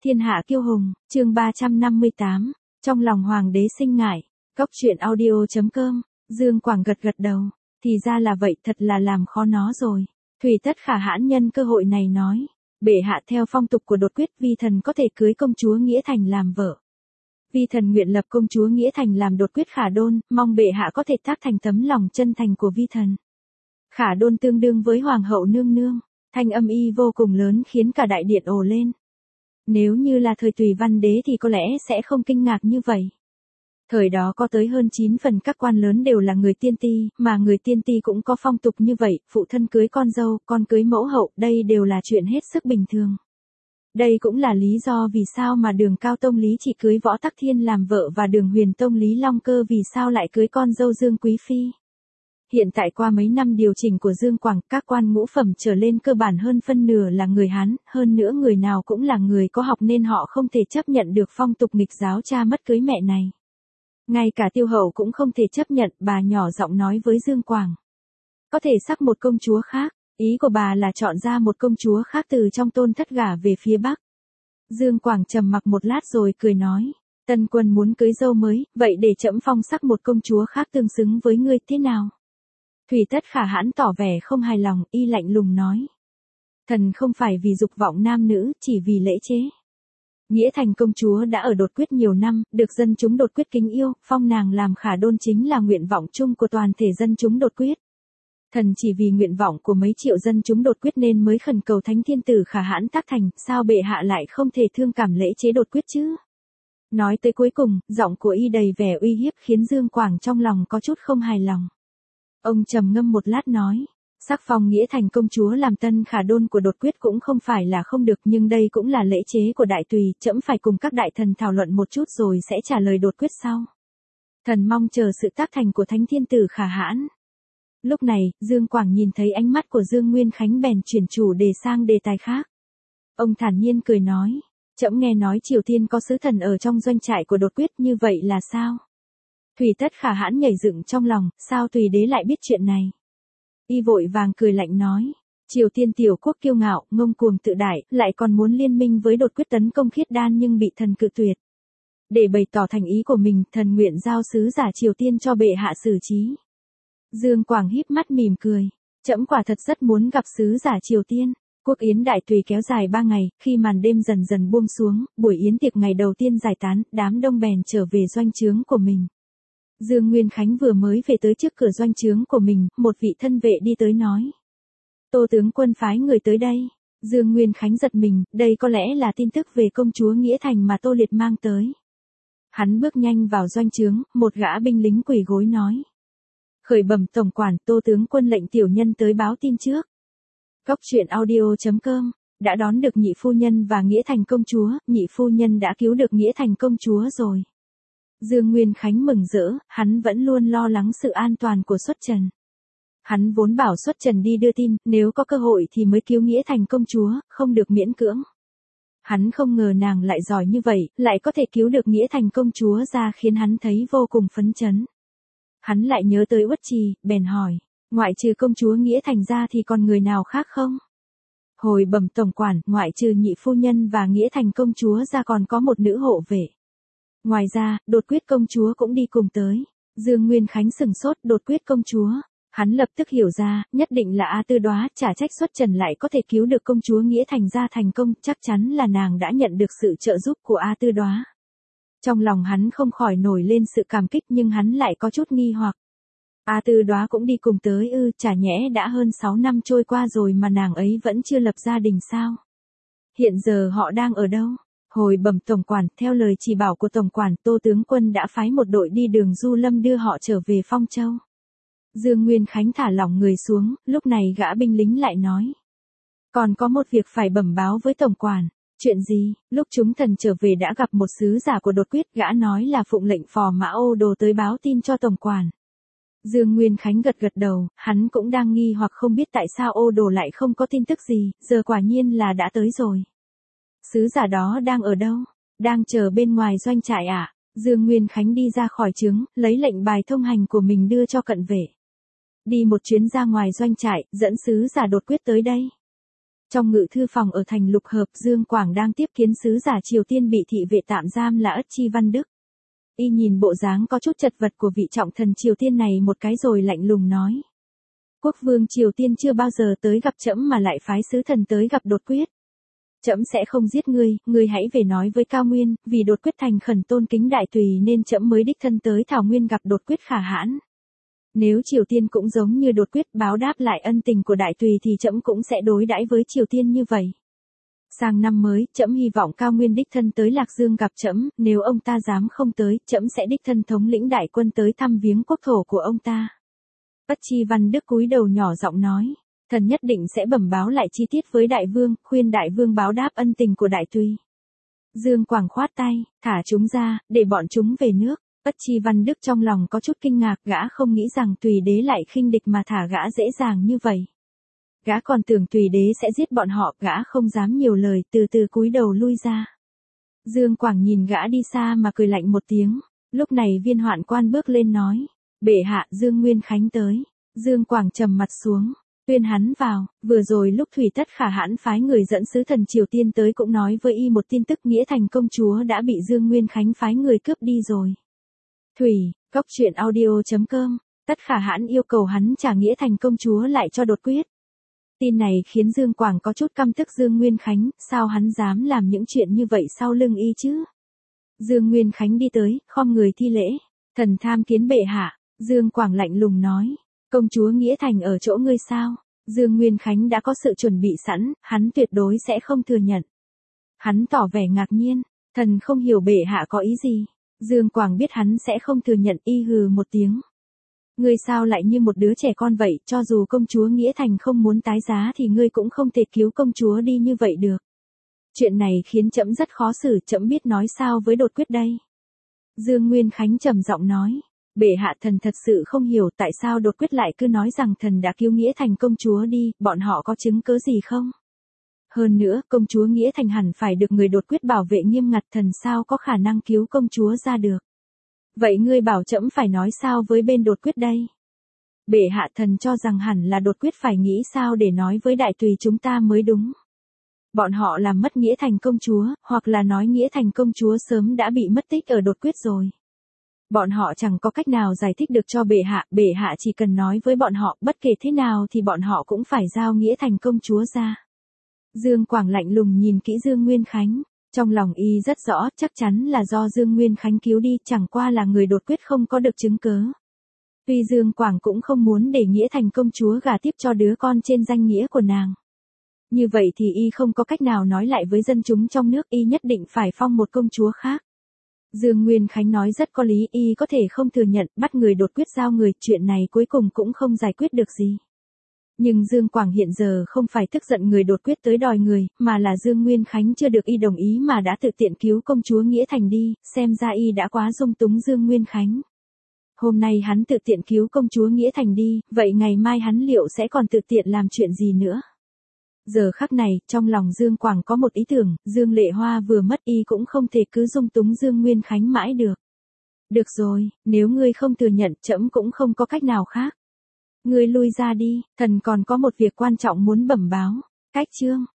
Thiên hạ kiêu hùng, chương 358, trong lòng hoàng đế sinh ngại. Cóc truyện audio.com, Dương Quảng gật gật đầu, thì ra là vậy, thật là làm khó nó rồi. Thủy Tất Khả Hãn nhân cơ hội này nói, bệ hạ theo phong tục của Đột Quyết, vi thần có thể cưới công chúa Nghĩa Thành làm vợ. Vi thần nguyện lập công chúa Nghĩa Thành làm Đột Quyết Khả Đôn, mong bệ hạ có thể tác thành tấm lòng chân thành của vi thần. Khả Đôn tương đương với hoàng hậu nương nương, thanh âm y vô cùng lớn khiến cả đại điện ồ lên. Nếu như là thời Tùy Văn đế thì có lẽ sẽ không kinh ngạc như vậy. Thời đó có tới hơn 9 phần các quan lớn đều là người tiên ti, mà người tiên ti cũng có phong tục như vậy, phụ thân cưới con dâu, con cưới mẫu hậu, đây đều là chuyện hết sức bình thường. Đây cũng là lý do vì sao mà Đường Cao Tông Lý chỉ cưới Võ Tắc Thiên làm vợ và Đường Huyền Tông Lý Long Cơ vì sao lại cưới con dâu Dương Quý Phi. Hiện tại qua mấy năm điều chỉnh của Dương Quảng, các quan ngũ phẩm trở lên cơ bản hơn phân nửa là người Hán, hơn nữa người nào cũng là người có học nên họ không thể chấp nhận được phong tục nghịch giáo cha mất cưới mẹ này. Ngay cả Tiêu Hậu cũng không thể chấp nhận, bà nhỏ giọng nói với Dương Quảng. Có thể sắc một công chúa khác, ý của bà là chọn ra một công chúa khác từ trong tôn thất gả về phía Bắc. Dương Quảng trầm mặc một lát rồi cười nói, Tân Quân muốn cưới dâu mới, vậy để trẫm phong sắc một công chúa khác tương xứng với ngươi thế nào? Thủy Tất Khả Hãn tỏ vẻ không hài lòng, y lạnh lùng nói. Thần không phải vì dục vọng nam nữ, chỉ vì lễ chế. Nghĩa Thành công chúa đã ở Đột Quyết nhiều năm, được dân chúng Đột Quyết kính yêu, phong nàng làm Khả Đôn chính là nguyện vọng chung của toàn thể dân chúng Đột Quyết. Thần chỉ vì nguyện vọng của mấy triệu dân chúng Đột Quyết nên mới khẩn cầu Thánh Thiên Tử Khả Hãn tác thành, sao bệ hạ lại không thể thương cảm lễ chế Đột Quyết chứ? Nói tới cuối cùng, giọng của y đầy vẻ uy hiếp khiến Dương Quảng trong lòng có chút không hài lòng. Ông trầm ngâm một lát nói, sắc phong Nghĩa Thành công chúa làm tân Khả Đôn của Đột Quyết cũng không phải là không được, nhưng đây cũng là lễ chế của Đại Tùy, trẫm phải cùng các đại thần thảo luận một chút rồi sẽ trả lời Đột Quyết sau. Thần mong chờ sự tác thành của Thánh Thiên Tử Khả Hãn. Lúc này, Dương Quảng nhìn thấy ánh mắt của Dương Nguyên Khánh bèn chuyển chủ đề sang đề tài khác. Ông thản nhiên cười nói, trẫm nghe nói Triều Tiên có sứ thần ở trong doanh trại của Đột Quyết, như vậy là sao? Thủy Tất Khả Hãn nhảy dựng trong lòng, sao Tùy đế lại biết chuyện này? Y vội vàng cười lạnh nói, Triều Tiên tiểu quốc kiêu ngạo, ngông cuồng tự đại, lại còn muốn liên minh với Đột Quyết tấn công Khiết Đan nhưng bị thần cự tuyệt. Để bày tỏ thành ý của mình, thần nguyện giao sứ giả Triều Tiên cho bệ hạ xử trí. Dương Quảng híp mắt mỉm cười, trẫm quả thật rất muốn gặp sứ giả Triều Tiên. Quốc yến Đại Tùy kéo dài 3 ngày, khi màn đêm dần dần buông xuống, buổi yến tiệc ngày đầu tiên giải tán, đám đông bèn trở về doanh trướng của mình. Dương Nguyên Khánh vừa mới về tới trước cửa doanh trướng của mình, một vị thân vệ đi tới nói. Tô tướng quân phái người tới đây. Dương Nguyên Khánh giật mình, đây có lẽ là tin tức về công chúa Nghĩa Thành mà Tô Liệt mang tới. Hắn bước nhanh vào doanh trướng, một gã binh lính quỳ gối nói. Khởi bẩm tổng quản, Tô tướng quân lệnh tiểu nhân tới báo tin trước. Cóc truyện audio.com, đã đón được nhị phu nhân và Nghĩa Thành công chúa, nhị phu nhân đã cứu được Nghĩa Thành công chúa rồi. Dương Nguyên Khánh mừng rỡ, hắn vẫn luôn lo lắng sự an toàn của Xuất Trần. Hắn vốn bảo Xuất Trần đi đưa tin, nếu có cơ hội thì mới cứu Nghĩa Thành công chúa, không được miễn cưỡng. Hắn không ngờ nàng lại giỏi như vậy, lại có thể cứu được Nghĩa Thành công chúa ra khiến hắn thấy vô cùng phấn chấn. Hắn lại nhớ tới Uất Trì, bèn hỏi, ngoại trừ công chúa Nghĩa Thành ra thì còn người nào khác không? Hồi bẩm tổng quản, ngoại trừ nhị phu nhân và Nghĩa Thành công chúa ra còn có một nữ hộ vệ. Ngoài ra, Đột Quyết công chúa cũng đi cùng tới. Dương Nguyên Khánh sừng sốt, Đột Quyết công chúa. Hắn lập tức hiểu ra, nhất định là A Tư Đóa, chả trách Xuất Trần lại có thể cứu được công chúa Nghĩa Thành ra thành công, chắc chắn là nàng đã nhận được sự trợ giúp của A Tư Đóa. Trong lòng hắn không khỏi nổi lên sự cảm kích nhưng hắn lại có chút nghi hoặc. A Tư Đóa cũng đi cùng tới ư, chả nhẽ đã hơn 6 năm trôi qua rồi mà nàng ấy vẫn chưa lập gia đình sao? Hiện giờ họ đang ở đâu? Hồi bẩm tổng quản, theo lời chỉ bảo của tổng quản, Tô tướng quân đã phái một đội đi đường du lâm đưa họ trở về Phong Châu. Dương Nguyên Khánh thả lỏng người xuống, lúc này gã binh lính lại nói. Còn có một việc phải bẩm báo với tổng quản. Chuyện gì? Lúc chúng thần trở về đã gặp một sứ giả của Đột Quyết, gã nói là phụng lệnh phò mã Ô Đồ tới báo tin cho tổng quản. Dương Nguyên Khánh gật gật đầu, hắn cũng đang nghi hoặc không biết tại sao Ô Đồ lại không có tin tức gì, giờ quả nhiên là đã tới rồi. Sứ giả đó đang ở đâu? Đang chờ bên ngoài doanh trại ạ. Dương Nguyên Khánh đi ra khỏi trướng, lấy lệnh bài thông hành của mình đưa cho cận vệ. Đi một chuyến ra ngoài doanh trại, dẫn sứ giả Đột Quyết tới đây. Trong ngự thư phòng ở thành Lục Hợp, Dương Quảng đang tiếp kiến sứ giả Triều Tiên bị thị vệ tạm giam là Ất Chi Văn Đức. Y nhìn bộ dáng có chút chật vật của vị trọng thần Triều Tiên này một cái rồi lạnh lùng nói. Quốc vương Triều Tiên chưa bao giờ tới gặp trẫm mà lại phái sứ thần tới gặp Đột Quyết. Trẫm sẽ không giết ngươi hãy về nói với Cao Nguyên, vì Đột Quyết thành khẩn tôn kính đại tùy nên trẫm mới đích thân tới Thảo Nguyên gặp Đột Quyết khả hãn. Nếu Triều Tiên cũng giống như Đột Quyết báo đáp lại ân tình của đại tùy thì trẫm cũng sẽ đối đãi với Triều Tiên như vậy. Sang năm mới, trẫm hy vọng Cao Nguyên đích thân tới Lạc Dương gặp trẫm, nếu ông ta dám không tới, trẫm sẽ đích thân thống lĩnh đại quân tới thăm viếng quốc thổ của ông ta. Ất Chi Văn Đức cúi đầu nhỏ giọng nói, thần nhất định sẽ bẩm báo lại chi tiết với đại vương, khuyên đại vương báo đáp ân tình của đại tùy. Dương Quảng khoát tay, thả chúng ra, để bọn chúng về nước. Ất Chi Văn Đức trong lòng có chút kinh ngạc, gã không nghĩ rằng Tùy Đế lại khinh địch mà thả gã dễ dàng như vậy. Gã còn tưởng Tùy Đế sẽ giết bọn họ, gã không dám nhiều lời, từ từ cúi đầu lui ra. Dương Quảng nhìn gã đi xa mà cười lạnh một tiếng, lúc này Viên Hoạn Quan bước lên nói, bệ hạ, Dương Nguyên Khánh tới. Dương Quảng trầm mặt xuống, tuyên hắn vào. Vừa rồi lúc Thủy Tất Khả hãn phái người dẫn sứ thần Triều Tiên tới cũng nói với y một tin tức, Nghĩa Thành công chúa đã bị Dương Nguyên Khánh phái người cướp đi rồi. Thủy, góc truyện audio.com, Tất Khả hãn yêu cầu hắn trả Nghĩa Thành công chúa lại cho Đột Quyết. Tin này khiến Dương Quảng có chút căm tức Dương Nguyên Khánh, sao hắn dám làm những chuyện như vậy sau lưng y chứ? Dương Nguyên Khánh đi tới, khom người thi lễ, thần tham kiến bệ hạ. Dương Quảng lạnh lùng nói, công chúa Nghĩa Thành ở chỗ ngươi sao? Dương Nguyên Khánh đã có sự chuẩn bị sẵn, hắn tuyệt đối sẽ không thừa nhận. Hắn tỏ vẻ ngạc nhiên, thần không hiểu bệ hạ có ý gì. Dương Quảng biết hắn sẽ không thừa nhận, y hừ một tiếng. Ngươi sao lại như một đứa trẻ con vậy, cho dù công chúa Nghĩa Thành không muốn tái giá thì ngươi cũng không thể cứu công chúa đi như vậy được. Chuyện này khiến trẫm rất khó xử, trẫm biết nói sao với Đột Quyết đây. Dương Nguyên Khánh trầm giọng nói, bệ hạ, thần thật sự không hiểu tại sao Đột Quyết lại cứ nói rằng thần đã cứu Nghĩa Thành công chúa đi, bọn họ có chứng cứ gì không? Hơn nữa, công chúa Nghĩa Thành hẳn phải được người Đột Quyết bảo vệ nghiêm ngặt, thần sao có khả năng cứu công chúa ra được. Vậy ngươi bảo trẫm phải nói sao với bên Đột Quyết đây? Bệ hạ, thần cho rằng hẳn là Đột Quyết phải nghĩ sao để nói với đại tùy chúng ta mới đúng. Bọn họ làm mất Nghĩa Thành công chúa, hoặc là nói Nghĩa Thành công chúa sớm đã bị mất tích ở Đột Quyết rồi. Bọn họ chẳng có cách nào giải thích được cho bệ hạ chỉ cần nói với bọn họ, bất kể thế nào thì bọn họ cũng phải giao Nghĩa Thành công chúa ra. Dương Quảng lạnh lùng nhìn kỹ Dương Nguyên Khánh, trong lòng y rất rõ, chắc chắn là do Dương Nguyên Khánh cứu đi, chẳng qua là người Đột Quyết không có được chứng cớ. Tuy Dương Quảng cũng không muốn để Nghĩa Thành công chúa gả tiếp cho đứa con trên danh nghĩa của nàng. Như vậy thì y không có cách nào nói lại với dân chúng trong nước, y nhất định phải phong một công chúa khác. Dương Nguyên Khánh nói rất có lý, y có thể không thừa nhận, bắt người Đột Quyết giao người, chuyện này cuối cùng cũng không giải quyết được gì. Nhưng Dương Quảng hiện giờ không phải tức giận người Đột Quyết tới đòi người, mà là Dương Nguyên Khánh chưa được y đồng ý mà đã tự tiện cứu công chúa Nghĩa Thành đi, xem ra y đã quá dung túng Dương Nguyên Khánh. Hôm nay hắn tự tiện cứu công chúa Nghĩa Thành đi, vậy ngày mai hắn liệu sẽ còn tự tiện làm chuyện gì nữa? Giờ khắc này, trong lòng Dương Quảng có một ý tưởng, Dương Lệ Hoa vừa mất y cũng không thể cứ dung túng Dương Nguyên Khánh mãi được. Được rồi, nếu ngươi không thừa nhận, trẫm cũng không có cách nào khác. Ngươi lui ra đi, thần còn có một việc quan trọng muốn bẩm báo. Cách chương